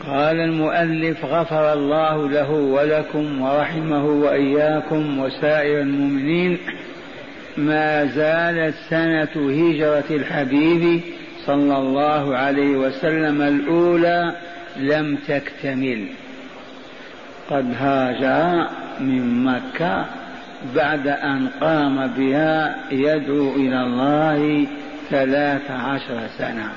قال المؤلف غفر الله له ولكم ورحمه وإياكم وسائر المؤمنين. ما زالت سنة هجرة الحبيب صلى الله عليه وسلم الأولى لم تكتمل، قد هاجر من مكة بعد أن قام بها يدعو إلى الله 13 سنة.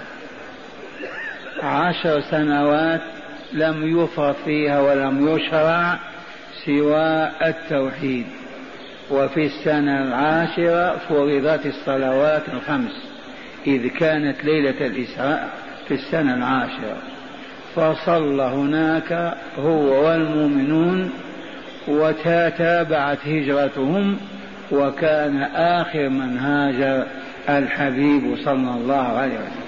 10 سنوات لم يفرض فيها ولم يشرع سوى التوحيد، وفي السنة 10 فرضت الصلوات 5 إذ كانت ليلة الإسراء في السنة 10، فصلى هناك هو والمؤمنون وتتابعت هجرتهم، وكان آخر من هاجر الحبيب صلى الله عليه وسلم.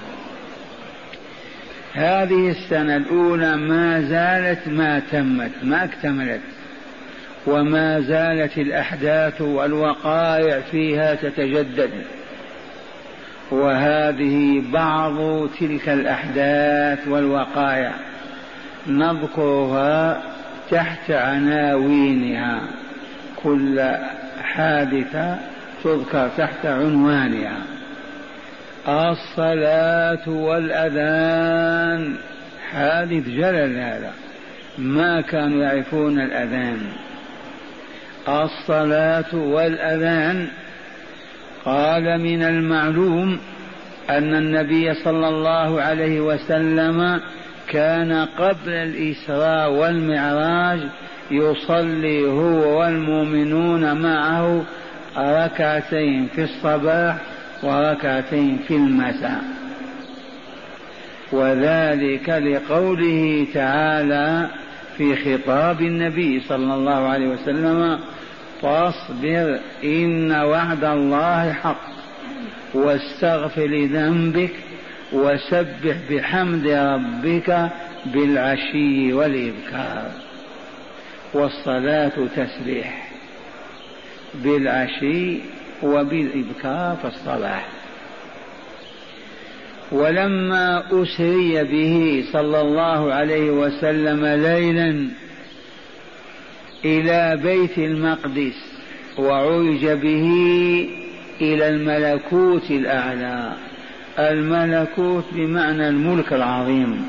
هذه السنة الأولى ما زالت ما تمت ما اكتملت، وما زالت الأحداث والوقائع فيها تتجدد، وهذه بعض تلك الأحداث والوقائع نذكرها تحت عناوينها، كل حادثة تذكر تحت عنوانها. الصلاة والأذان، حادث جلل هذا، ما كانوا يعرفون الأذان. الصلاة والأذان، قال من المعلوم أن النبي صلى الله عليه وسلم كان قبل الإسراء والمعراج يصلي هو والمؤمنون معه 2 في الصباح و2 في المساء، وذلك لقوله تعالى في خطاب النبي صلى الله عليه وسلم: فاصبر إن وعد الله حق واستغفر لذنبك وسبح بحمد ربك بالعشي والإبكار. والصلاة تسبيح بالعشي وبالإبكار في الصباح. ولما أسري به صلى الله عليه وسلم ليلا إلى بيت المقدس وعرج به إلى الملكوت الأعلى، الملكوت بمعنى الملك العظيم،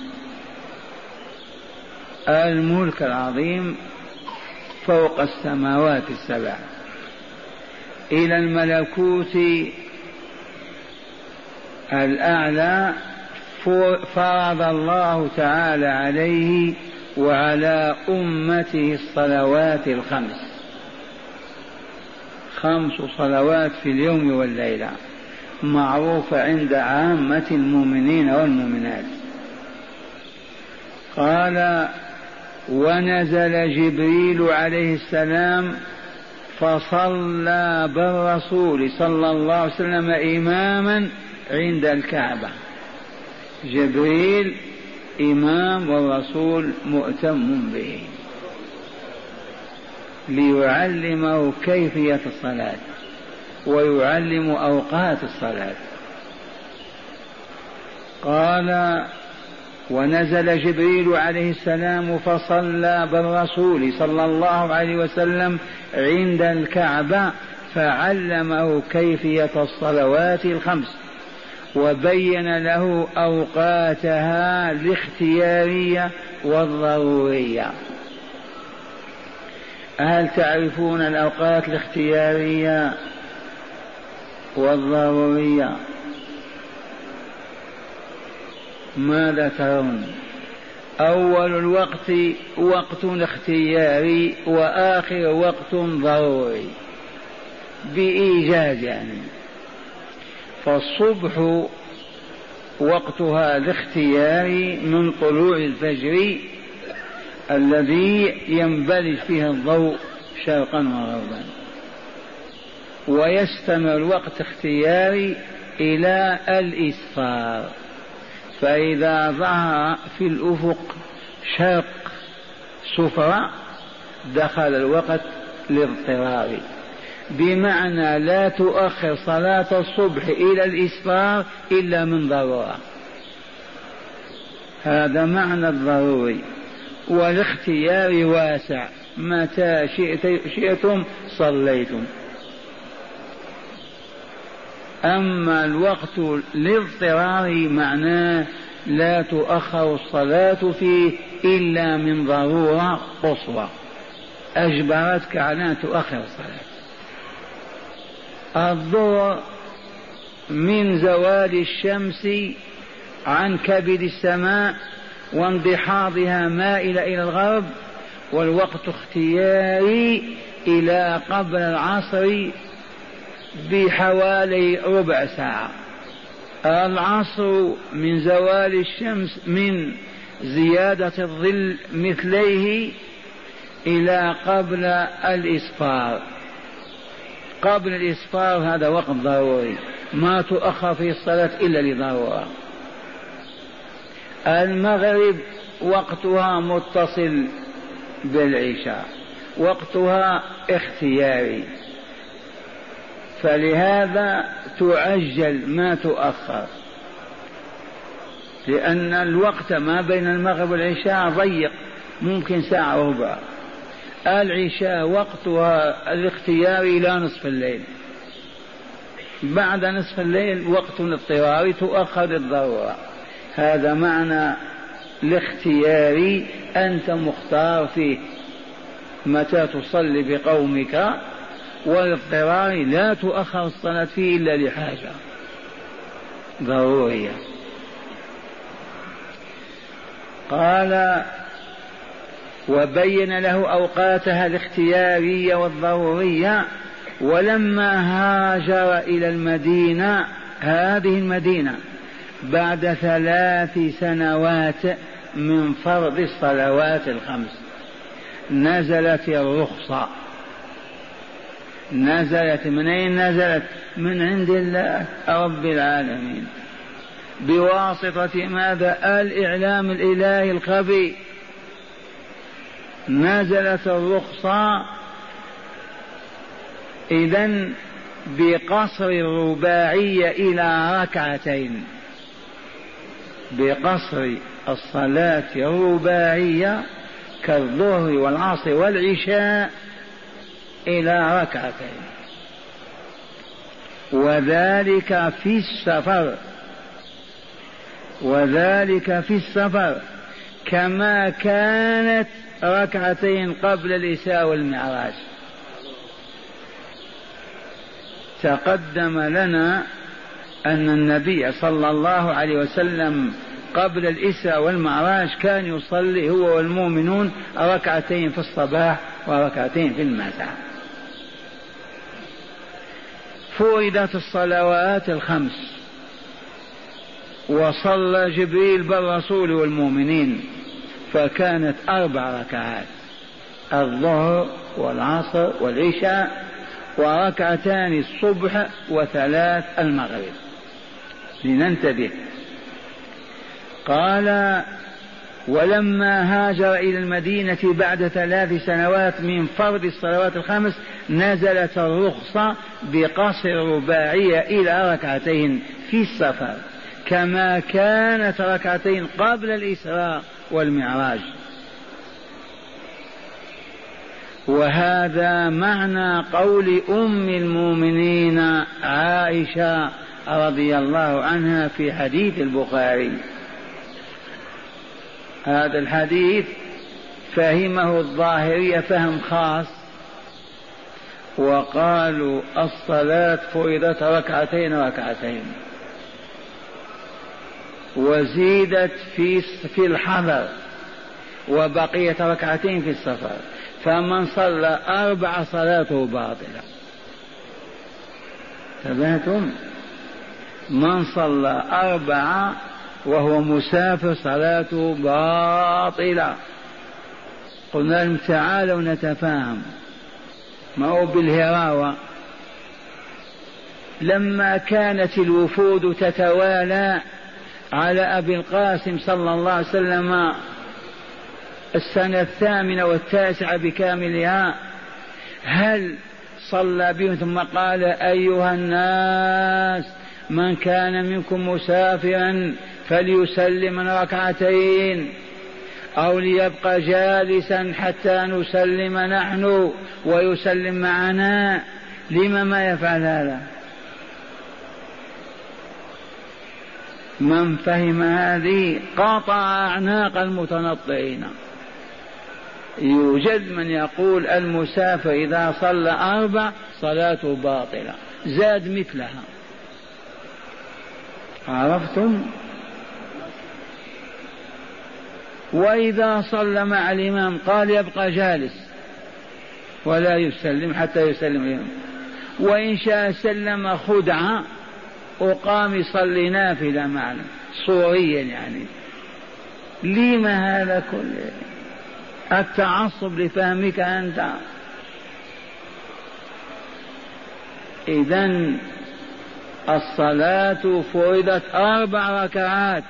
الملك العظيم فوق السماوات السبع، إلى الملكوت الأعلى فرض الله تعالى عليه وعلى أمته الصلوات 5 صلوات في اليوم والليلة، معروفة عند عامة المؤمنين والمؤمنات. قال: ونزل جبريل عليه السلام فصلى بالرسول صلى الله عليه وسلم إماما عند الكعبة. جبريل إمام والرسول مؤتم به ليعلمه كيفية الصلاة ويعلم أوقات الصلاة. قال: ونزل جبريل عليه السلام فصلى بالرسول صلى الله عليه وسلم عند الكعبة فعلمه كيفية الصلوات 5 وبين له أوقاتها الاختيارية والضرورية. هل تعرفون الأوقات الاختيارية والضرورية؟ ماذا ترون؟ أول الوقت وقت اختياري وآخر وقت ضروري بإيجاز يعني. فالصبح وقتها الاختياري من طلوع الفجر الذي ينبلج فيه الضوء شرقا وغربا، ويستمر الوقت اختياري إلى الإسفار، فإذا ظهر في الأفق شرق صفرة دخل الوقت الاضطرار، بمعنى لا تؤخر صلاة الصبح إلى الإسفار إلا من ضرورة. هذا معنى الضروري. والاختيار واسع، متى شئتم صليتم. أما الوقت للاضطرار معناه لا تؤخر الصلاة فيه إلا من ضرورة قصوى أجبرتك على أن تؤخر الصلاة. الظهر من زوال الشمس عن كبد السماء وانضحاضها مائلة إلى الغرب، والوقت اختياري إلى قبل العصر بحوالي ربع ساعة. العصر من زوال الشمس من زيادة الظل مثليه إلى قبل الإسفار. قبل الإسفار هذا وقت ضروري ما تؤخر فيه الصلاة إلا لضرورة. المغرب وقتها متصل بالعشاء، وقتها اختياري، فلهذا تعجل ما تؤخر، لأن الوقت ما بين المغرب والعشاء ضيق، ممكن ساعة وربع. العشاء وقتها الاختياري إلى نصف الليل، بعد نصف الليل وقت اضطراري تؤخر للضرورة. هذا معنى الاختياري، أنت مختار فيه متى تصلي بقومك، والاضطراري لا تؤخر الصلاة فيه إلا لحاجة ضرورية. قال وبين له أوقاتها الاختيارية والضرورية. ولما هاجر إلى المدينة، هذه المدينة، بعد 3 سنوات من فرض الصلوات الخمس، نزلت الرخصة. نزلت من أين نزلت؟ من عند الله رب العالمين، بواسطة ماذا؟ الإعلام الإلهي الخفي. نزلت الرخصة إذن بقصر الرباعية إلى ركعتين، بقصر الصلاة الرباعية كالظهر والعصر والعشاء إلى ركعتين، وذلك في السفر، وذلك في السفر كما كانت ركعتين قبل الإسراء والمعراج. تقدم لنا أن النبي صلى الله عليه وسلم قبل الإسراء والمعراج كان يصلي هو والمؤمنون ركعتين في الصباح وركعتين في المساء. فرضت الصلوات الخمس، وصلى جبريل بالرسول والمؤمنين، فكانت 4 ركعات، الظهر والعصر والعشاء، وركعتان الصبح، و3 المغرب. لننتبه. قال ولما هاجر إلى المدينة بعد 3 سنوات من فرض الصلوات الخمس، نزلت الرخصة بقصر رباعية إلى ركعتين في السفر كما كانت ركعتين قبل الإسراء والمعراج. وهذا معنى قول أم المؤمنين عائشة رضي الله عنها في حديث البخاري. هذا الحديث فهمه الظاهرية فهم خاص، وقالوا الصلاة فرضت ركعتين ركعتين، وزيدت في الحضر، وبقيت ركعتين في السفر، فمن صلى 4 صلاته باطلة. تبعتم؟ من صلى 4 وهو مسافر صلاته باطلة. قلنا لهم تعالوا نتفاهم، ما هو بالهراوة. لما كانت الوفود تتوالى على أبي القاسم صلى الله عليه وسلم السنة 8 و9 بكاملها، هل صلى بهم ثم قال أيها الناس من كان منكم مسافرا فليسلم من ركعتين، أو ليبقى جالسا حتى نسلم نحن ويسلم معنا. لما ما يفعل هذا؟ من فهم هذه قطع أعناق المتنطعين. يوجد من يقول المسافر إذا صلى 4 صلاته باطلة، زاد مثلها. عرفتم؟ وإذا صلى مع الإمام قال يبقى جالس ولا يسلم حتى يسلم الإمام، وإن شاء سلم خدعة وقام يصلي نافلة معنا صوريا يعني. لما هذا كله؟ التعصب لفهمك أنت. إذن الصلاة فرضت 4 ركعات،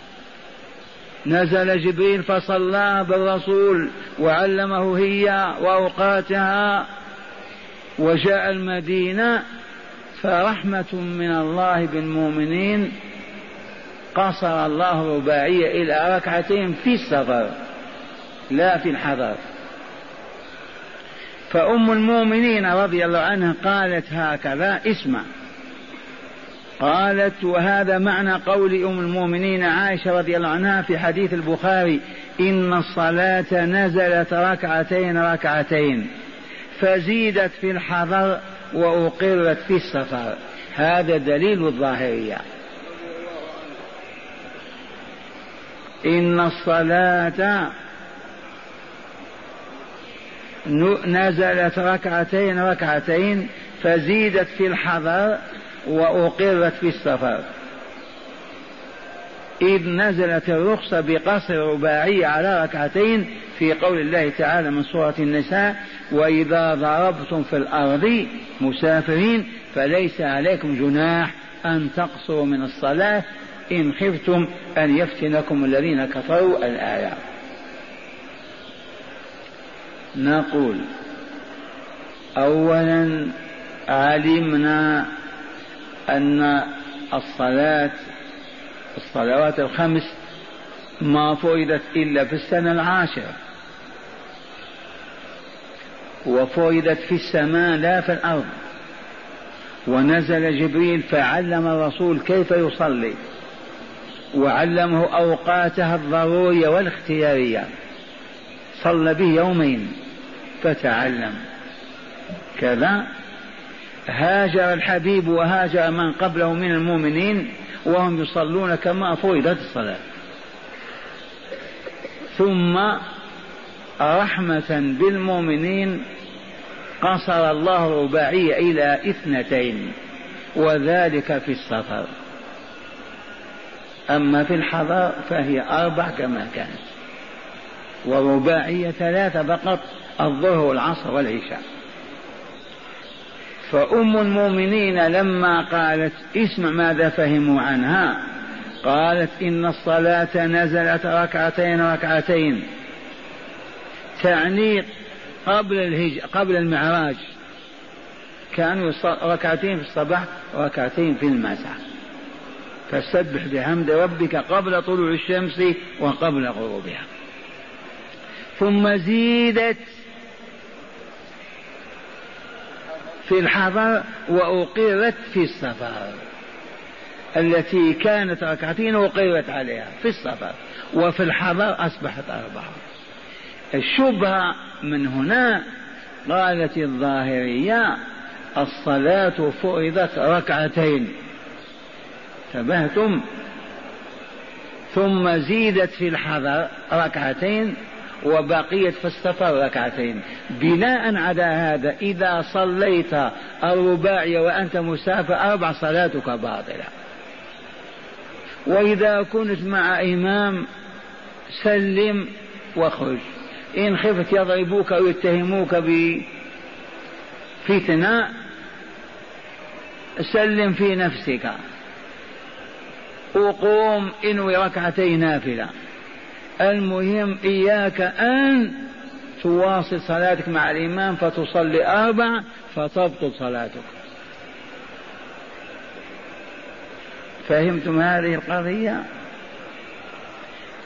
نزل جبريل فصلى بالرسول وعلمه هي وأوقاتها، وجاء المدينة فرحمة من الله بالمؤمنين قصر الله رباعية إلى 2 في السفر لا في الحضر. فأم المؤمنين رضي الله عنها قالت هكذا، اسمع، قالت: وهذا معنى قول أم المؤمنين عائشة رضي الله عنها في حديث البخاري: إن الصلاة نزلت 2 فزيدت في الحضر وأقرت في السفر. هذا دليل الظاهرية. إن الصلاة نزلت 2 فزيدت في الحضر وأقرت في السفر، إذ نزلت الرخصة بقصر رباعي على 2 في قول الله تعالى من سورة النساء: وإذا ضربتم في الأرض مسافرين فليس عليكم جناح أن تقصروا من الصلاة إن خفتم أن يفتنكم الذين كفروا. الآية. نقول: أولا علمنا أن الصلوات 5 ما فرضت إلا في السنة 10، وفرضت في السماء لا في الأرض، ونزل جبريل فعلم الرسول كيف يصلي، وعلمه أوقاتها الضرورية والاختيارية، صلى به 2 يوم فتعلم كذا. هاجر الحبيب وهاجر من قبله من المؤمنين وهم يصلون كما فرضت الصلاة. ثم رحمة بالمؤمنين قصر الله رباعية إلى 2 وذلك في السفر. أما في الحضر فهي 4 كما كانت، ورباعية 3 فقط، الظهر والعصر والعشاء. فأم المؤمنين لما قالت، اسمع ماذا فهموا عنها، قالت: إن الصلاة نزلت 2 تعني قبل المعراج كانوا 2 في الصباح 2 في المساء، فسبح بحمد ربك قبل طلوع الشمس وقبل غروبها. ثم زيدت في الحضر وأقرت في السفر، التي كانت 2 وأقرت عليها في السفر، وفي الحضر أصبحت 4. الشبهة من هنا، قالت الظاهرية: الصلاة فرضت 2، انتبهتم؟ ثم زيدت في الحضر 2 وبقيت في السفر 2. بناء على هذا إذا صليت الرباعي وأنت مسافر 4 صلاتك باطلة. وإذا كنت مع إمام سلم واخرج، إن خفت يضربوك أو يتهموك بفتنة سلم في نفسك وقوم انوي 2 نافلة. المهم إياك أن تواصل صلاتك مع الإمام فتصلي 4 فتبطل صلاتك. فهمتم هذه القضية؟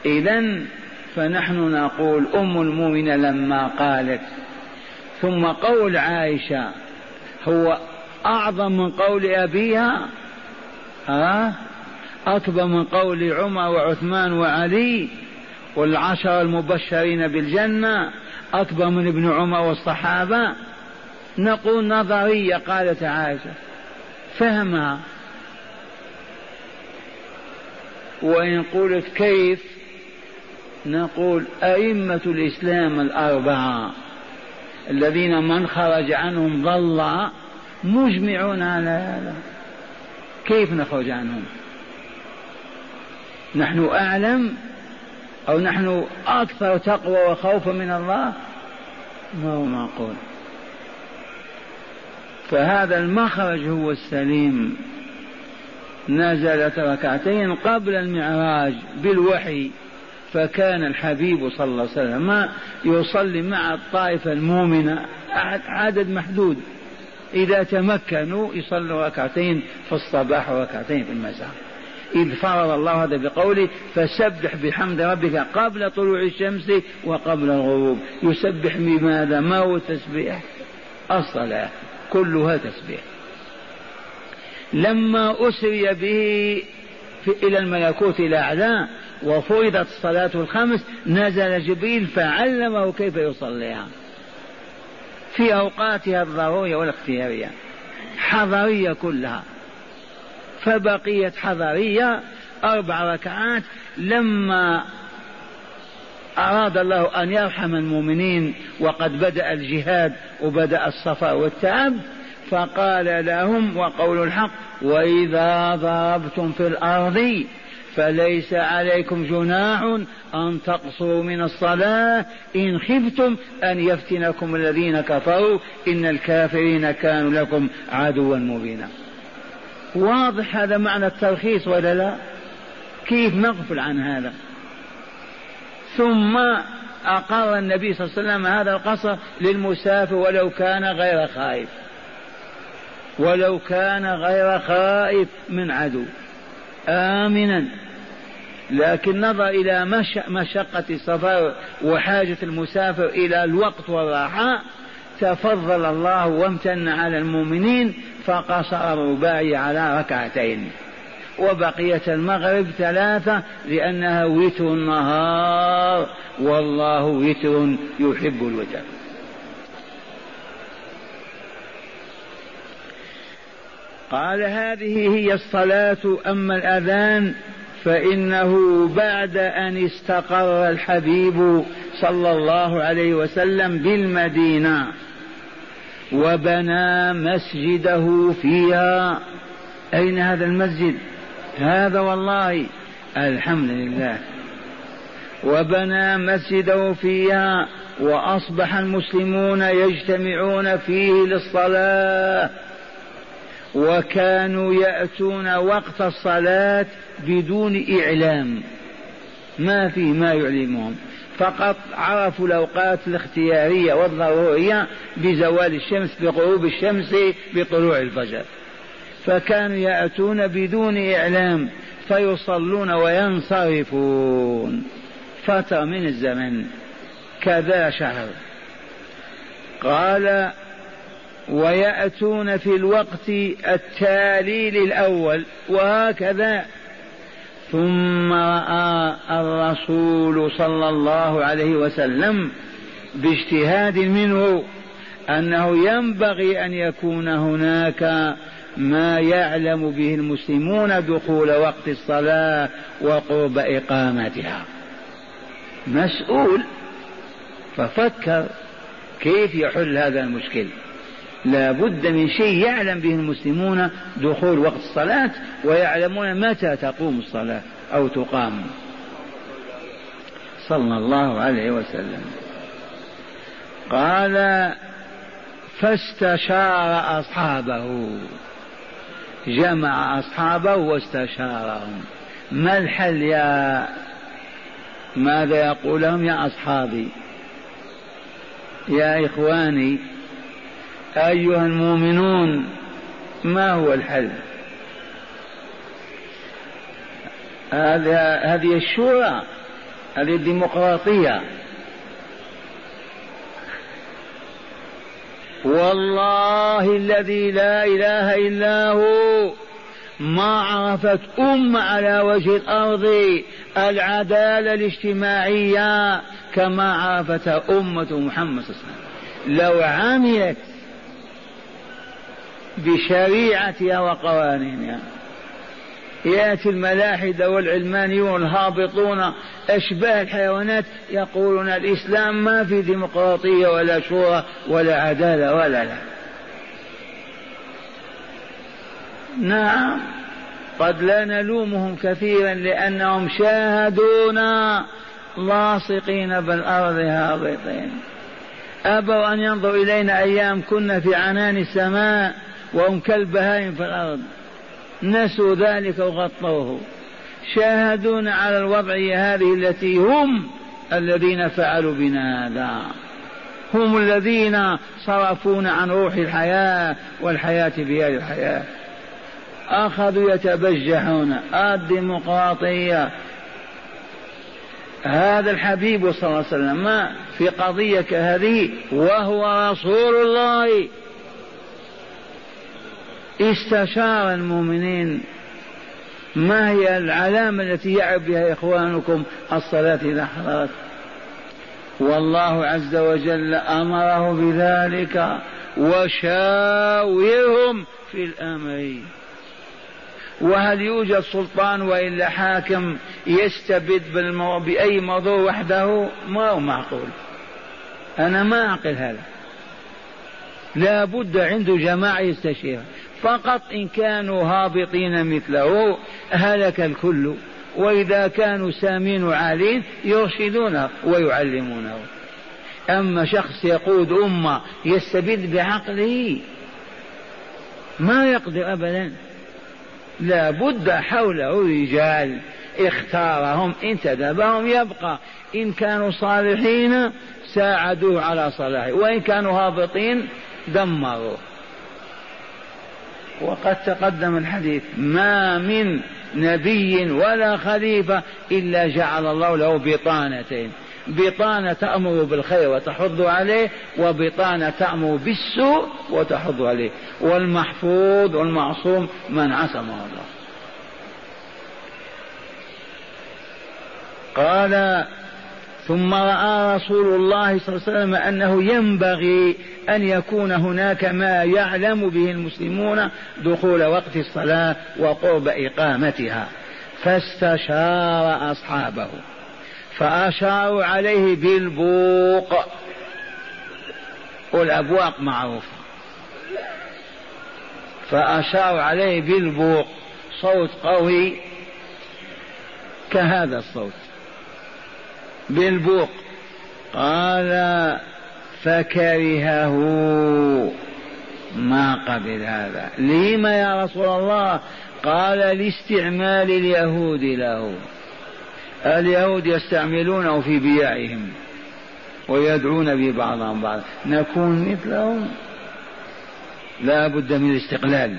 إذن فنحن نقول أم المؤمنين لما قالت ثم قول عائشة هو أعظم من قول أبيها، أكبر من قول عمر وعثمان وعلي والعشر المبشرين بالجنة، أكبر من ابن عمر والصحابة. نقول نظرية قالت عائشة فهمها. وإن قلت كيف، نقول أئمة الإسلام الأربعة الذين من خرج عنهم ضل مجمعون على هذا، كيف نخرج عنهم؟ نحن أعلم أو نحن أكثر تقوى وخوفا من الله؟ ما هو معقول. فهذا المخرج هو السليم. نزلت ركعتين قبل المعراج بالوحي، فكان الحبيب صلى الله عليه وسلم يصلي مع الطائفة المؤمنة عدد محدود، إذا تمكنوا يصلوا ركعتين في الصباح وركعتين في المساء، إذ فرض الله هذا بقوله فسبح بحمد ربك قبل طلوع الشمس وقبل الغروب. يسبح بماذا؟ ما هو التسبيح؟ الصلاة كلها تسبيح. لما أسري به إلى الملكوت الأعلى وفرضت الصلاة الخمس نزل جبريل فعلمه كيف يصليها في أوقاتها الضرورية والاختيارية، حضرية كلها. فبقيت حضرية 4 ركعات. لما أراد الله أن يرحم المؤمنين وقد بدأ الجهاد وبدأ الصفاء والتعب، فقال لهم وقول الحق وإذا ضربتم في الأرض فليس عليكم جناح أن تقصروا من الصلاة إن خفتم أن يفتنكم الذين كفروا إن الكافرين كانوا لكم عدوا مبينا. واضح هذا معنى الترخيص ولا لا؟ كيف نغفل عن هذا؟ ثم أقر النبي صلى الله عليه وسلم هذا القصر للمسافر ولو كان غير خائف، ولو كان غير خائف من عدو آمنا. لكن نظر إلى مشقة السفر وحاجة المسافر إلى الوقت والراحة، تفضل الله وامتن على المؤمنين فقصر الرباعي على ركعتين، وبقية المغرب 3 لأنها وتر النهار والله وتر يحب الوتر. قال هذه هي الصلاة. أما الأذان فإنه بعد أن استقر الحبيب صلى الله عليه وسلم بالمدينة وبنى مسجده فيها. أين هذا المسجد؟ هذا والله الحمد لله. وبنى مسجده فيها وأصبح المسلمون يجتمعون فيه للصلاة، وكانوا يأتون وقت الصلاة بدون إعلام، ما في ما يعلمهم، فقط عرفوا الأوقات الاختيارية والضرورية بزوال الشمس، بغروب الشمس، بطلوع الفجر، فكانوا يأتون بدون إعلام فيصلون وينصرفون فترة من الزمن كذا شهر. قال ويأتون في الوقت التالي للأول وهكذا. ثم رأى الرسول صلى الله عليه وسلم باجتهاد منه أنه ينبغي أن يكون هناك ما يعلم به المسلمون دخول وقت الصلاة وقرب إقامتها. مسؤول، ففكر كيف يحل هذا المشكل. لا بد من شيء يعلم به المسلمون دخول وقت الصلاة ويعلمون متى تقوم الصلاة أو تقام. صلى الله عليه وسلم. قال فاستشار أصحابه، جمع أصحابه واستشارهم. ما الحل ماذا يقول لهم؟ يا أصحابي، يا إخواني، أيها المؤمنون، ما هو الحل؟ هذه الشورى هذه الديمقراطية. والله الذي لا إله إلا هو ما عرفت على وجه الأرض العدالة الاجتماعية كما عرفتها أمة محمد صلى الله عليه وسلم. لو عملت بشريعتها وقوانينها. يأتي الملاحدة والعلمانيون والهابطون أشباه الحيوانات يقولون الإسلام ما في ديمقراطية ولا شورى ولا عدالة ولا لا. نعم قد لا نلومهم كثيرا لأنهم شاهدونا لاصقين بالأرض هابطين. أبوا أن ينظروا إلينا أيام كنا في عنان السماء وهم كالبهائم في الأرض، نسوا ذلك وغطوه. شاهدونا على الوضعية هذه التي هم الذين فعلوا بنا هذا، هم الذين صرفونا عن روح الحياة والحياة بيد الحياة. أخذوا يتبجحون الديمقراطية. هذا الحبيب صلى الله عليه وسلم ما في قضية كهذه وهو رسول الله استشار المؤمنين ما هي العلامة التي يعب بها إخوانكم الصلاة إذا حضرت، والله عز وجل أمره بذلك وشاورهم في الأمر. وهل يوجد سلطان وإلا حاكم يستبد بأي موضوع وحده؟ ما هو معقول، أنا ما أعقل هذا. لا بد عنده جماعة يستشير فقط. إن كانوا هابطين مثله هلك الكل، وإذا كانوا سامين وعالين يرشدونه ويعلمونه. أما شخص يقود أمة يستبد بعقله ما يقدر أبدا. لا بد حوله رجال اختارهم انتدبهم يبقى. إن كانوا صالحين ساعدوه على صلاحه، وإن كانوا هابطين دمروه. وقد تقدم الحديث ما من نبي ولا خليفة إلا جعل الله له بطانتين: بطانة تأمر بالخير وتحض عليه، وبطانة تأمر بالسوء وتحض عليه. والمحفوظ والمعصوم من عصمه الله. قال: ثم رأى رسول الله صلى الله عليه وسلم أنه ينبغي أن يكون هناك ما يعلم به المسلمون دخول وقت الصلاة وقرب إقامتها، فاستشار أصحابه فأشاروا عليه بالبوق، والأبواق معروفة، فأشاروا عليه بالبوق، صوت قوي كهذا الصوت، بالبوق. قال: فكرهه، ما قبل هذا. لما يا رسول الله؟ قال: لاستعمال اليهود له. اليهود يستعملونه في بيعهم ويدعون ببعضهم بعض، نكون مثلهم؟ لا بد من الاستقلال.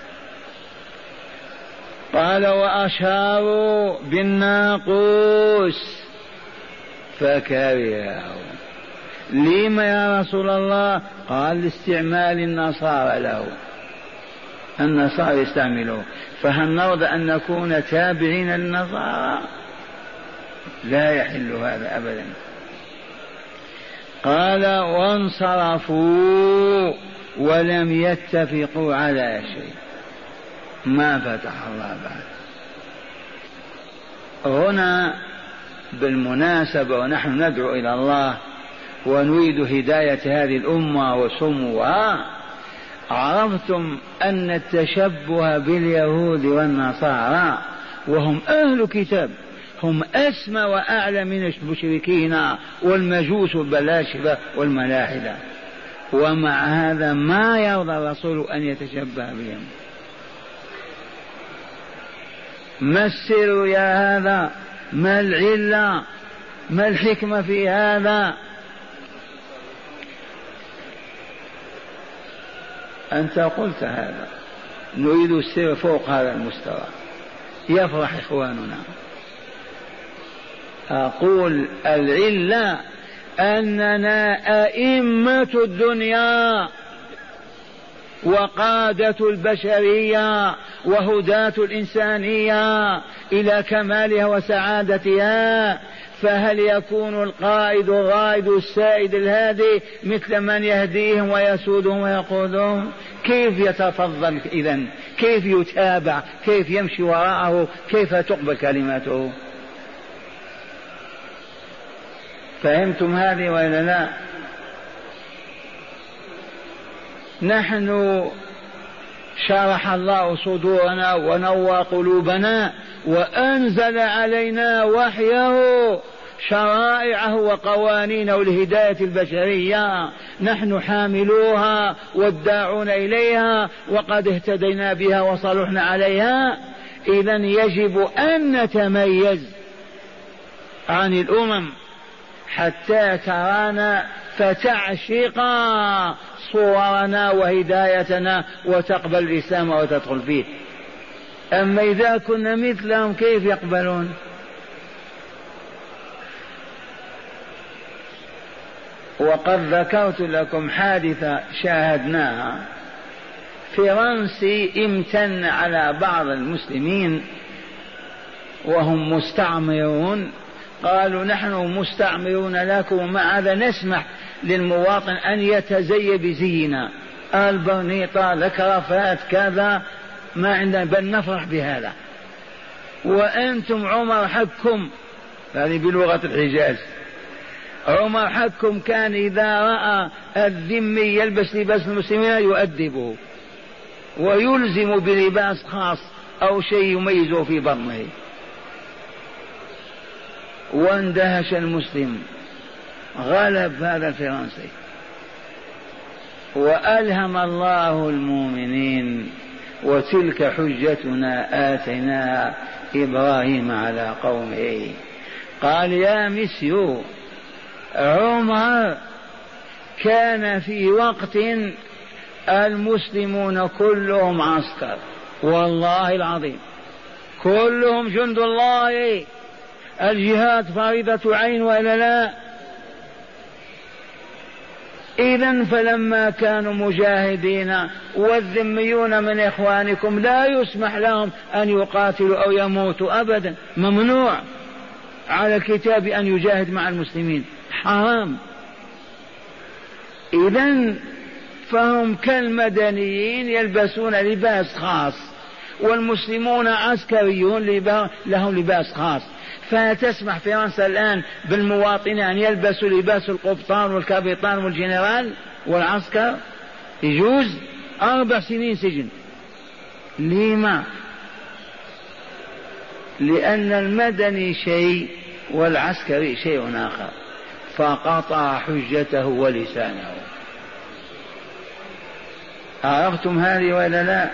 قال: وأشاروا بالناقوس فكرهه. لما يا رسول الله؟ قال: لاستعمال النصارى له، النصارى يستعملوه، فهل نرضى أن نكون تابعين للنصارى؟ لا يحل هذا أبدا. قال: وانصرفوا ولم يتفقوا على شيء، ما فتح الله بعد. هنا بالمناسبة ونحن ندعو إلى الله ونريد هداية هذه الأمة وسموها، عرفتم أن التشبه باليهود والنصارى وهم أهل كتاب هم أسمى وأعلى من المشركين والمجوس والبلاشفة والملاحدة، ومع هذا ما يرضى الرسول أن يتشبه بهم. ما السر يا هذا؟ ما العلة؟ ما الحكمة في هذا؟ أنت قلت هذا، نريد السير فوق هذا المستوى، يفرح إخواننا. أقول العلة أننا أئمة الدنيا وقادة البشرية وهداة الإنسانية إلى كمالها وسعادتها، فهل يكون القائد الرائد السائد الهادي مثل من يهديهم ويسودهم ويقودهم؟ كيف يتفضل إذن؟ كيف يتابع؟ كيف يمشي وراءه؟ كيف تقبل كلماته؟ فهمتم هذه وإلا لا؟ نحن شرح الله صدورنا ونوى قلوبنا وأنزل علينا وحيه شرائعه وقوانينه لهداية البشرية، نحن حاملوها والداعون إليها وقد اهتدينا بها وصلحنا عليها. إذن يجب أن نتميز عن الأمم حتى ترانا فتعشق صورنا وهدايتنا وتقبل الإسلام وتدخل فيه. أما إذا كنا مثلهم كيف يقبلون؟ وقد ذكرت لكم حادثة شاهدناها. فرنسي امتن على بعض المسلمين وهم مستعمرون، قالوا نحن مستعمرون لكم ومع هذا نسمح للمواطن أن يتزي بزينا، البرنيطة الكرافات كذا، ما عندنا بل نفرح بهذا. وأنتم عمر حقكم، هذه بلغة الحجاز، عمر حقكم كان إذا رأى الذمي يلبس لباس المسلمين يؤدبه ويلزم بلباس خاص أو شيء يميزه في بطنه. واندهش المسلم، غلب هذا الفرنسي. وألهم الله المؤمنين وتلك حجتنا آتيناها إبراهيم على قومه. قال يا مسيو عمر كان في وقت المسلمون كلهم عسكر، والله العظيم كلهم جند الله، الجهاد فريضة عين وإلا لا؟ إذن فلما كانوا مجاهدين والذميون من إخوانكم لا يسمح لهم أن يقاتلوا أو يموتوا أبدا، ممنوع على الكتاب أن يجاهد مع المسلمين، حرام. إذن فهم كالمدنيين يلبسون لباس خاص، والمسلمون عسكريون لهم لباس خاص. فتسمح فرنسا الآن بالمواطنين أن يلبسوا لباس القبطان والكابيطان والجنرال والعسكر؟ يجوز 4 سنين سجن. لما؟ لأن المدني شيء والعسكري شيء آخر، فقطع حجته ولسانه. عرفتم هذه ولا لا؟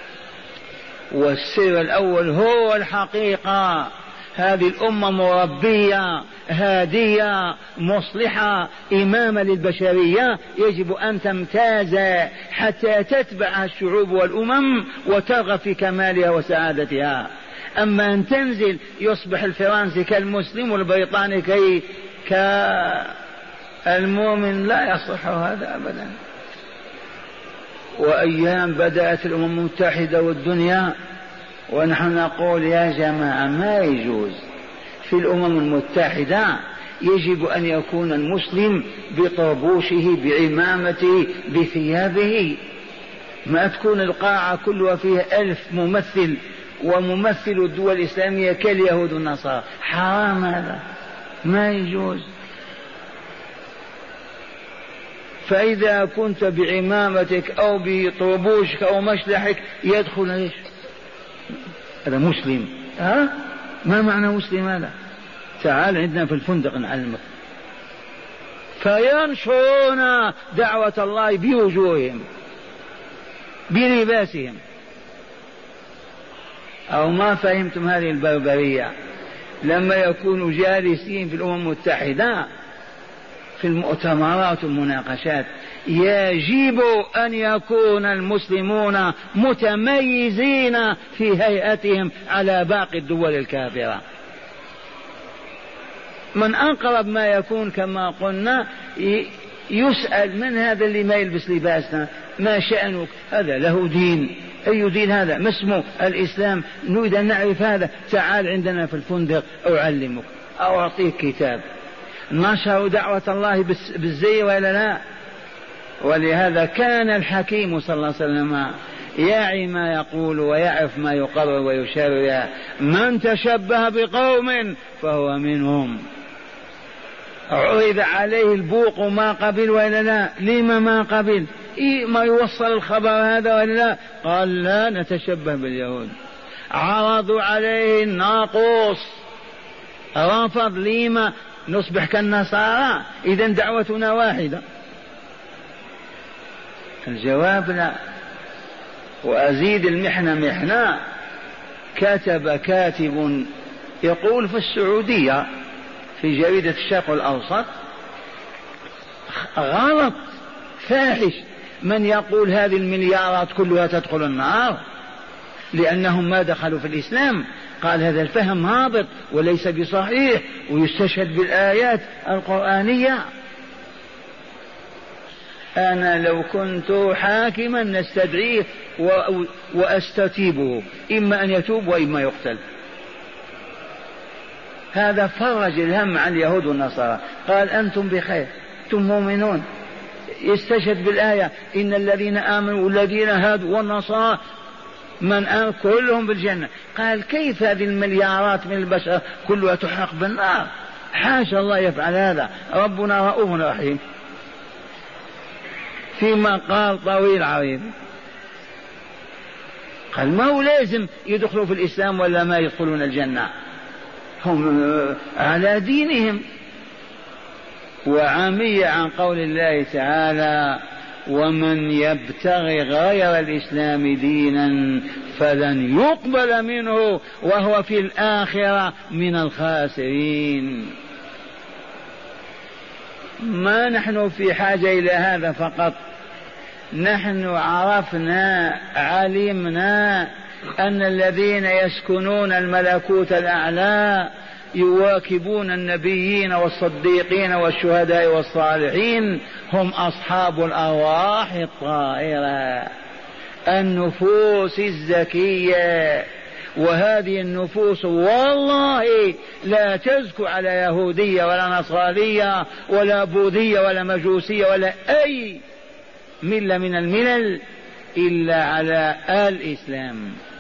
والسر الأول هو الحقيقة، هذه الأمة مربية هادية مصلحة إمامة للبشرية، يجب أن تمتاز حتى تتبعها الشعوب والأمم وترغب في كمالها وسعادتها. أما أن تنزل يصبح الفرنسي كالمسلم والبريطاني كالمؤمن، لا يصح هذا أبدا. وأيام بدأت الأمم المتحدة والدنيا ونحن نقول يا جماعة ما يجوز في الأمم المتحدة، يجب أن يكون المسلم بطربوشه بعمامته بثيابه، ما تكون القاعة كلها فيها 1000 ممثل وممثل الدول الإسلامية كاليهود والنصارى، حرام هذا، ما يجوز. فإذا كنت بعمامتك أو بطربوشك أو مشلحك يدخل ايش؟ هذا مسلم. ما معنى مسلم هذا؟ تعال عندنا في الفندق نعلمك. فينشرون دعوة الله بوجوههم بلباسهم. أو ما فهمتم هذه البربرية؟ لما يكونوا جالسين في الأمم المتحدة في المؤتمرات والمناقشات يجب أن يكون المسلمون متميزين في هيئتهم على باقي الدول الكافرة. من أقرب ما يكون كما قلنا يسأل من هذا اللي ما يلبس لباسنا، ما شأنك؟ هذا له دين. أي دين هذا؟ ما اسمه؟ الإسلام. نريد أن نعرف هذا. تعال عندنا في الفندق أعلمك أو أعطيك كتاب. نشر دعوة الله بالزي ولا لا؟ ولهذا كان الحكيم صلى الله عليه وسلم يعي ما يقول ويعرف ما يقرر ويشرع. من تشبه بقوم فهو منهم. عرض عليه البوق ما قبل ولا لا؟ لما ما قبل؟ ما يوصل الخبر هذا ولا لا؟ قال لا نتشبه باليهود. عرضوا عليه الناقوس رفض. لما نصبح كالنصارى؟ إذا دعوتنا واحدة. الجواب لا. وأزيد المحنة محنة. كتب كاتب يقول في السعودية في جريدة الشرق الأوسط غلط فاحش من يقول هذه المليارات كلها تدخل النار لأنهم ما دخلوا في الإسلام. قال هذا الفهم هابط وليس بصحيح، ويستشهد بالآيات القرآنية. أنا لو كنت حاكما نستدعيه وأستتيبه، إما أن يتوب وإما يقتل. هذا فرج الهم عن اليهود والنصارى. قال أنتم بخير، أنتم مؤمنون. يستشهد بالآية إن الذين آمنوا والذين هادوا والنصارى من آمن كلهم بالجنة. قال كيف هذه المليارات من البشر كلها تحرق بالنار؟ حاشا الله يفعل هذا، ربنا رؤوف رحيم. فيما قال طويل عريض. قال ما هو لازم يدخلوا في الإسلام ولا ما يدخلون الجنة، هم على دينهم. وعمي عن قول الله تعالى ومن يبتغي غير الإسلام دينا فلن يقبل منه وهو في الآخرة من الخاسرين. ما نحن في حاجة إلى هذا فقط. نحن عرفنا علمنا أن الذين يسكنون الملكوت الأعلى يواكبون النبيين والصديقين والشهداء والصالحين هم أصحاب الأرواح الطائرة، النفوس الزكية. وهذه النفوس والله لا تزكو على يهودية ولا نصرانية ولا بوذية ولا مجوسية ولا أي ملة من الملل إلا على الإسلام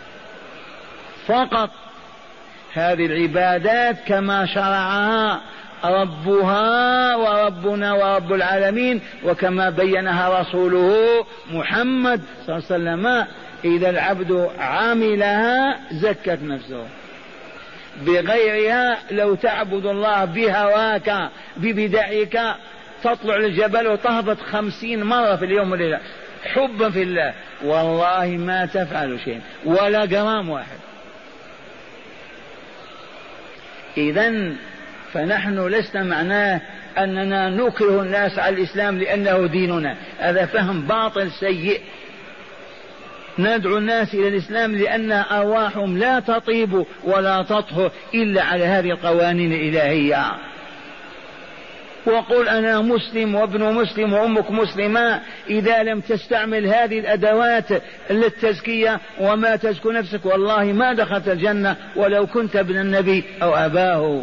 فقط. هذه العبادات كما شرعها ربها وربنا ورب العالمين وكما بينها رسوله محمد صلى الله عليه وسلم. إذا العبد عملها زكت نفسه. بغيرها لو تعبد الله بهواك ببدعك تطلع للجبل وتهبط 50 مرة في اليوم والليلة حبا في الله والله ما تفعل شيء ولا جرام واحد. إذن فنحن لسنا معناه أننا نكره الناس على الإسلام لأنه ديننا، هذا فهم باطل سيء. ندعو الناس إلى الإسلام لأن أرواحهم لا تطيب ولا تطهر إلا على هذه القوانين الإلهية. وقل أنا مسلم وابن مسلم وأمك مسلمة إذا لم تستعمل هذه الأدوات للتزكية وما تزكو نفسك والله ما دخلت الجنة ولو كنت ابن النبي أو أباه.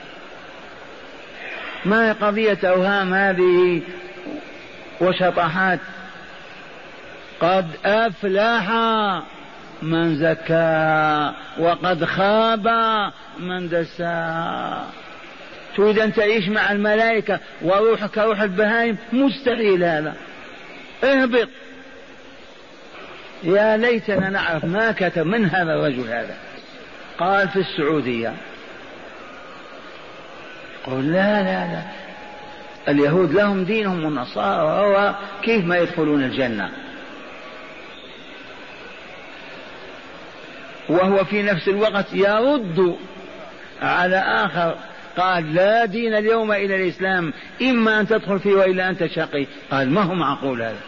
ما قضية أوهام هذه وشطحات. قد أفلح من زكى وقد خاب من دسى. تريد أن تعيش مع الملائكة وروحك روح البهائم؟ مستحيل هذا. اهبط. يا ليتنا نعرف ما كتب من هذا الرجل هذا. قال في السعودية قل لا لا لا اليهود لهم دينهم والنصارى وهو كيف ما يدخلون الجنة. وهو في نفس الوقت يرد على آخر قال لا دين اليوم إلى الإسلام إما أن تدخل فيه وإلا أنت شقي. قال ما هو معقول هذا.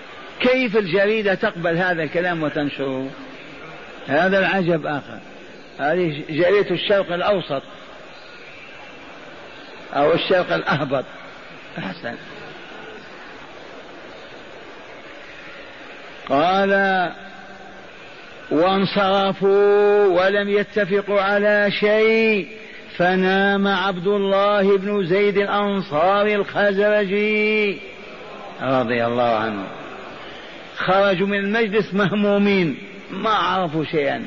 كيف الجريدة تقبل هذا الكلام وتنشره؟ هذا العجب آخر. هذه جريدة الشرق الأوسط أو الشرق الأهبط. أحسن. قال وانصرفوا ولم يتفقوا على شيء، فنام عبد الله بن زيد الأنصاري الخزرجي رضي الله عنه. خرجوا من المجلس مهمومين ما عرفوا شيئا،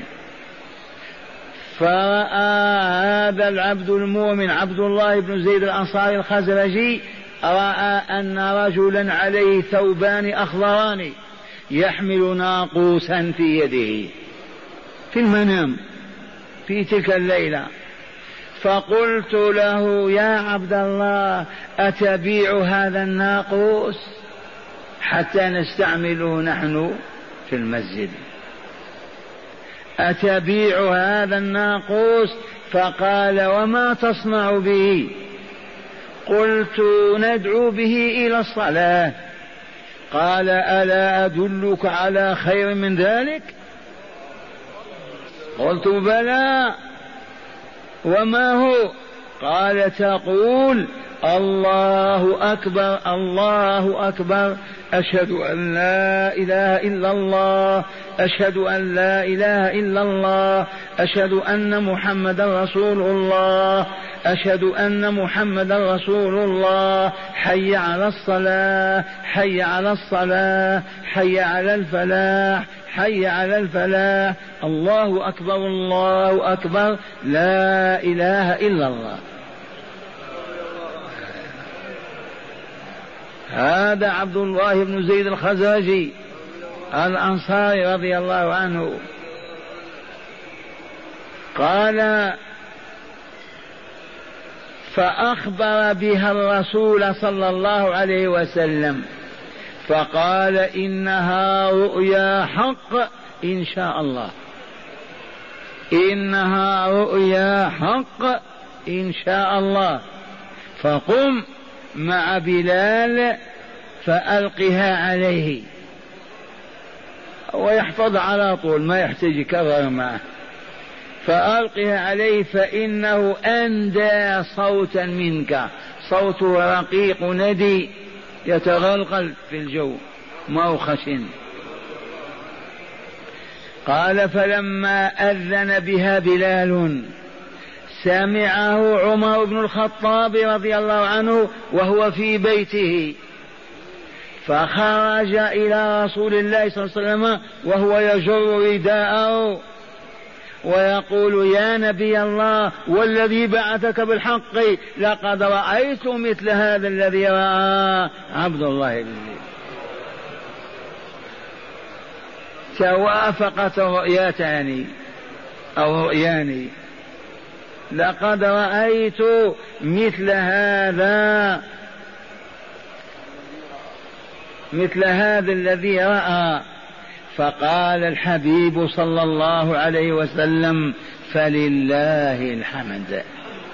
فرأى هذا العبد المؤمن عبد الله بن زيد الأنصاري الخزرجي، رأى أن رجلا عليه ثوبان أخضران يحمل ناقوسا في يده في المنام في تلك الليلة. فقلت له يا عبد الله أتبيع هذا الناقوس حتى نستعمله نحن في المسجد؟ أتبيع هذا الناقوس؟ فقال وما تصنع به؟ قلت ندعو به إلى الصلاة. قال ألا أدلك على خير من ذلك؟ قلت بلى. وما هو؟ قال تقول الله أكبر الله أكبر أشهد أن لا إله إلا الله أشهد أن لا إله إلا الله أشهد أن محمدا رسول الله أشهد أن محمدا رسول الله حي على الصلاة حي على الصلاة حي على الفلاح حي على الفلاح الله أكبر الله أكبر لا إله إلا الله. هذا عبد الله بن زيد الخزرجي الأنصاري رضي الله عنه. قال فأخبر بها الرسول صلى الله عليه وسلم فقال إنها رؤيا حق إن شاء الله إنها رؤيا حق إن شاء الله. فقم مع بلال فألقها عليه ويحفظ على طول ما يحتاج يكرر معه. فألقها عليه فإنه أندى صوتا منك، صوته رقيق ندي يتغلغل في الجو ما هو خشن. قال فلما أذن بها بلال سمعه عمر بن الخطاب رضي الله عنه وهو في بيته، فخرج إلى رسول الله صلى الله عليه وسلم وهو يجر رداءه ويقول يا نبي الله والذي بعثك بالحق لقد رأيت مثل هذا الذي رأى عبد الله بن زيد. توافقت الرؤيتان أو رؤيان. لقد رأيت مثل هذا الذي رأى. فقال الحبيب صلى الله عليه وسلم فلله الحمد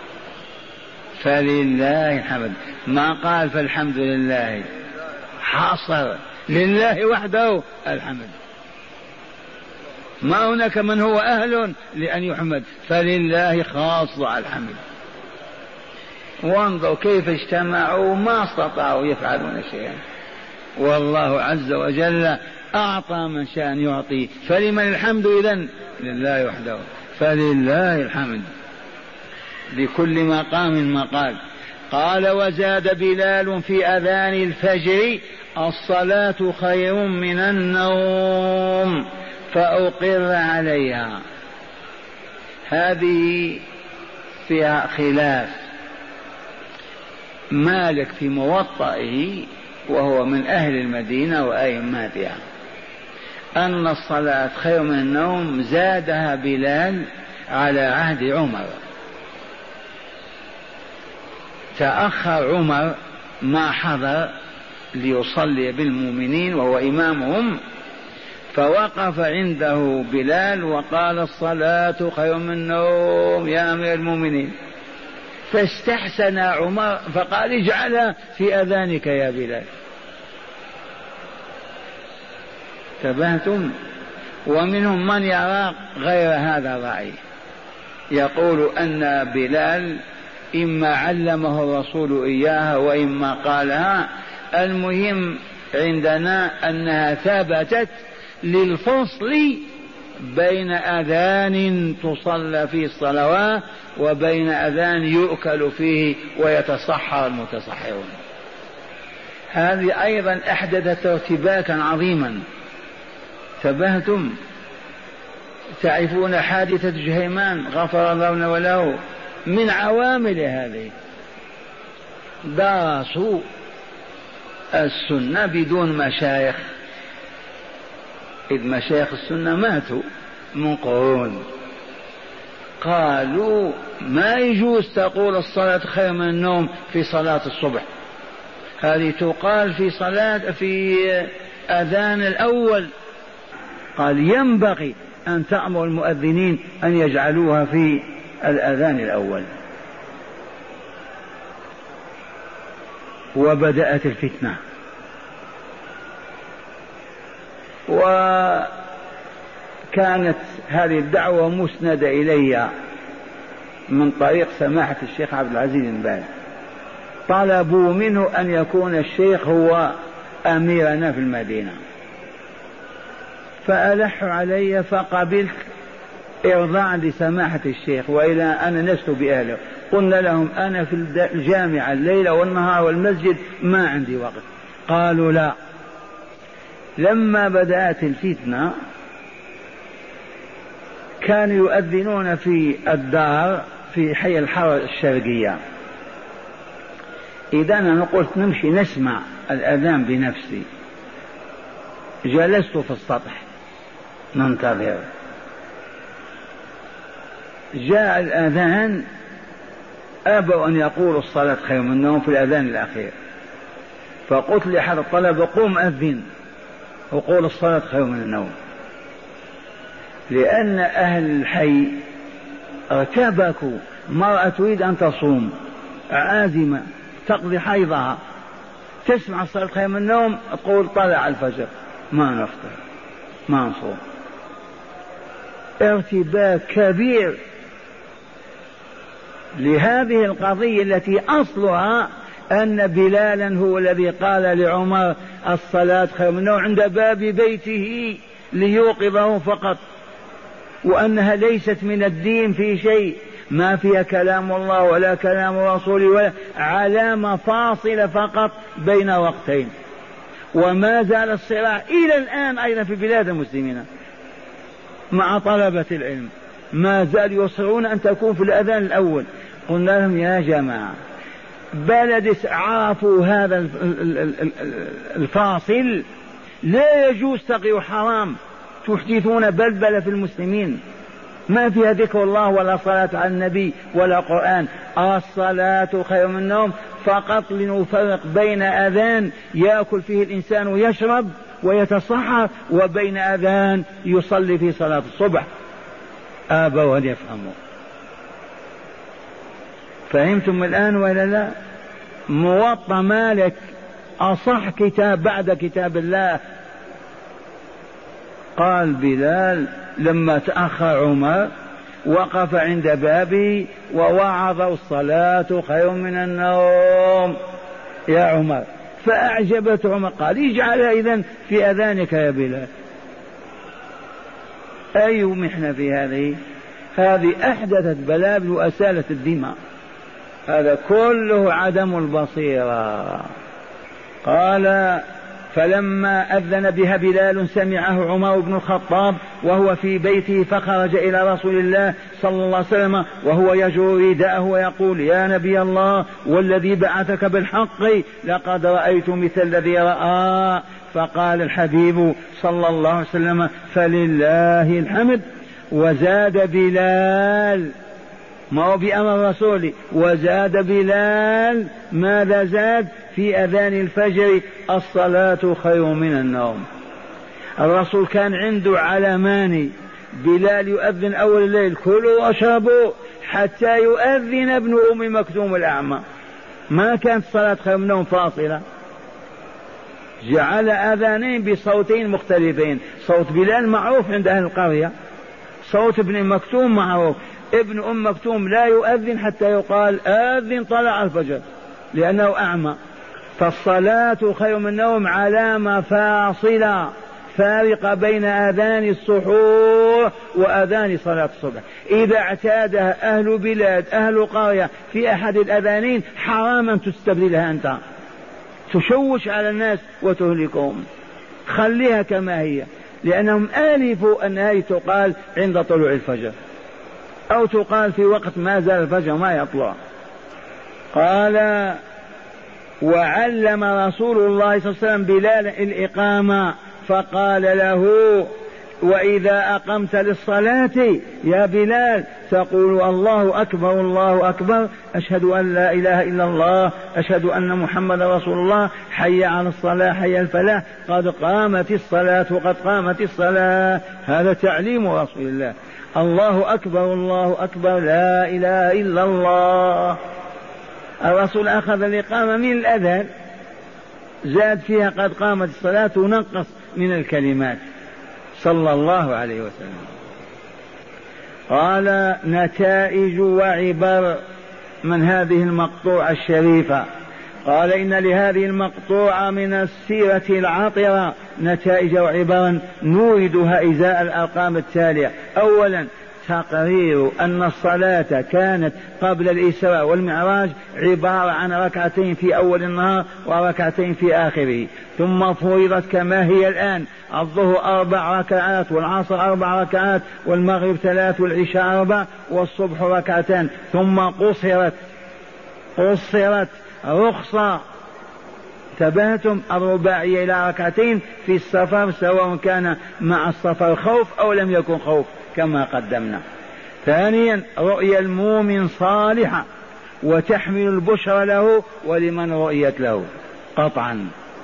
فلله الحمد، ما قال فالحمد لله، حصر لله وحده الحمد، ما هناك من هو أهل لأن يحمد، فلله خاص الحمد. وانظروا كيف اجتمعوا ما استطاعوا يفعلون شيئا، والله عز وجل أعطى من شاء أن يعطي. فلمن الحمد إذن؟ لله وحده، فلله الحمد لكل مقام مقال. قال وزاد بلال في أذان الفجر الصلاة خير من النوم فأقر عليها. هذه فيها خلاف. مالك في موطئه وهو من أهل المدينة وأئمتها أن الصلاة خير من النوم زادها بلال على عهد عمر. تأخر عمر ما حضر ليصلي بالمؤمنين وهو إمامهم، فوقف عنده بلال وقال الصلاة خير من النوم يا أمير المؤمنين، فاستحسن عمر فقال اجعلها في أذانك يا بلال. تبهتم. ومنهم من يرى غير هذا الرأي يقول أن بلال إما علمه الرسول إياها وإما قالها، المهم عندنا أنها ثبتت للفصل بين أذان تصلى فيه الصلوات وبين أذان يؤكل فيه ويتصحر المتصحرون. هذه أيضا أحدثت ارتباكا عظيما. تبهتم، تعرفون حادثة جهيمان غفر الله لنا وله، من عوامل هذه درسوا السنة بدون مشايخ، إذ مشايخ السنة ماتوا من قرون. قالوا ما يجوز تقول الصلاة خير من النوم في صلاة الصبح، هذه تقال في أذان الأول. قال ينبغي أن تأمر المؤذنين أن يجعلوها في الأذان الأول. وبدأت الفتنة، وكانت هذه الدعوة مسندة إلي من طريق سماحة الشيخ عبد العزيز بن باز. طلبوا منه أن يكون الشيخ هو أميرنا في المدينة، فألحوا علي فقبلت إرضاء لسماحة الشيخ، وإلى أنا لست بأهله. قلنا لهم أنا في الجامعة الليلة والنهار والمسجد ما عندي وقت. قالوا لا. لما بدأت الفتنة كانوا يؤذنون في الدار في حي الحرة الشرقية. إذا أنا قلت نمشي نسمع الأذان بنفسي. جلست في السطح ننتظر. جاء الأذان، أبوا أن يقولوا الصلاة خير من النوم في الأذان الأخير. فقلت لأحد الطلبة قم أذن وقول الصلاة خير من النوم، لأن أهل الحي ارتبكوا. مرأة تريد أن تصوم عازمة تقضي حيضها، تسمع الصلاة خير من النوم تقول طلع الفجر ما نفطر ما نصوم. ارتباك كبير لهذه القضية التي أصلها أن بلالا هو الذي قال لعمر الصلاة خير من النوم عند باب بيته ليوقظه فقط، وأنها ليست من الدين في شيء، ما فيها كلام الله ولا كلام الرسول ولا علامة فاصلة فقط بين وقتين. وما زال الصراع إلى الآن أيضا في بلاد المسلمين مع طلبة العلم، ما زال يصرون أن تكون في الأذان الأول. قلنا لهم يا جماعة بلد عرفوا هذا الفاصل، لا يجوز تقي حرام، تحدثون بلبلة في المسلمين، ما فيها ذكر الله ولا صلاة على النبي ولا قرآن. الصلاة خير من النوم فقط لنفرق بين أذان يأكل فيه الإنسان ويشرب ويتصحر وبين أذان يصلي في صلاة الصبح. آبوا أن يفهموا. فهمتم الآن ولا لا؟ موطأ مالك أصح كتاب بعد كتاب الله. قال بلال لما تأخر عمر وقف عند بابه ووعظ الصلاة خير من النوم يا عمر، فأعجبت عمر. قال اجعلها إذن في أذانك يا بلال. أي محنة في هذه أحدثت بلابل وأسالت الدماء. هذا كله عدم البصيرة. قال فلما أذن بها بلال سمعه عمر بن الخطاب وهو في بيته، فخرج إلى رسول الله صلى الله عليه وسلم وهو يجر رداءه ويقول يا نبي الله والذي بعثك بالحق لقد رأيت مثل الذي رأى. فقال الحبيب صلى الله عليه وسلم فلله الحمد. وزاد بلال، ما هو بأمر الرسول، وزاد بلال ماذا زاد في أذان الفجر؟ الصلاة خير من النوم. الرسول كان عنده علمان، بلال يؤذن أول الليل كلوا واشربوا حتى يؤذن ابن أم مكتوم الأعمى، ما كانت الصلاة خير من النوم فاصلة. جعل أذانين بصوتين مختلفين، صوت بلال معروف عند أهل القرية، صوت ابن مكتوم معروف. ابن أم مكتوم لا يؤذن حتى يقال آذن طلع الفجر لأنه أعمى. فالصلاة خير من النوم علامة فاصلة فارقة بين أذان السحور وأذان صلاة الصبح. إذا اعتادها أهل بلاد أهل قرية في أحد الأذانين حراما تستبدلها أنت، تشوش على الناس وتهلكهم. خليها كما هي، لأنهم آلفوا أن هذه تقال عند طلوع الفجر أو تقال في وقت ما زال الفجر ما يطلع. قال وعلم رسول الله صلى الله عليه وسلم بلال الإقامة فقال له وإذا أقمت للصلاة يا بلال تقول الله أكبر الله أكبر أشهد أن لا إله إلا الله أشهد أن محمد رسول الله حي على الصلاة حي الفلاح قد قامت الصلاة وقد قامت الصلاة. هذا تعليم رسول الله. الله أكبر لا إله إلا الله. الرسول أخذ الإقامة من الأذان زاد فيها قد قامت الصلاة ونقص من الكلمات صلى الله عليه وسلم. قال نتائج وعبر من هذه المقطوعة الشريفة. قال إن لهذه المقطوعة من السيرة العطرة نتائج وعبرا نوردها إزاء الأرقام التالية. أولا تقرير أن الصلاة كانت قبل الإسراء والمعراج عبارة عن ركعتين في أول النهار وركعتين في آخره، ثم فرضت كما هي الآن الظهر 4 ركعات والعصر 4 ركعات والمغرب 3 والعشاء 4 والصبح 2 ركعتان، ثم قصرت رخصة تبهتم الرباعية إلى 2 ركعتين في السفر سواء كان مع السفر خوف أو لم يكن خوف كما قدمنا. ثانيا رؤيا المؤمن صالحة وتحمل البشرى له ولمن رؤيت له قطعا.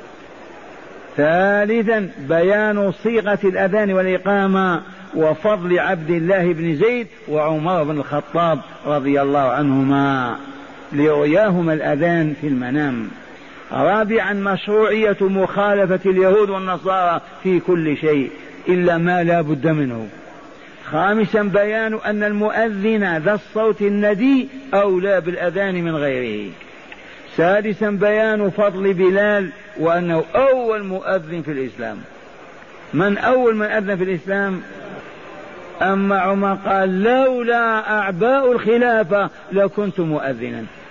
ثالثا بيان صيغة الأذان والإقامة وفضل عبد الله بن زيد وعمر بن الخطاب رضي الله عنهما لرؤياهما الأذان في المنام. رابعا مشروعية مخالفة اليهود والنصارى في كل شيء إلا ما لا بد منه. خامسا بيان أن المؤذن ذا الصوت الندي أولى بالأذان من غيره. سادسا بيان فضل بلال وأنه أول مؤذن في الإسلام. من أول من أذن في الإسلام؟ أما عمر قال لولا أعباء الخلافة لكنت مؤذنا.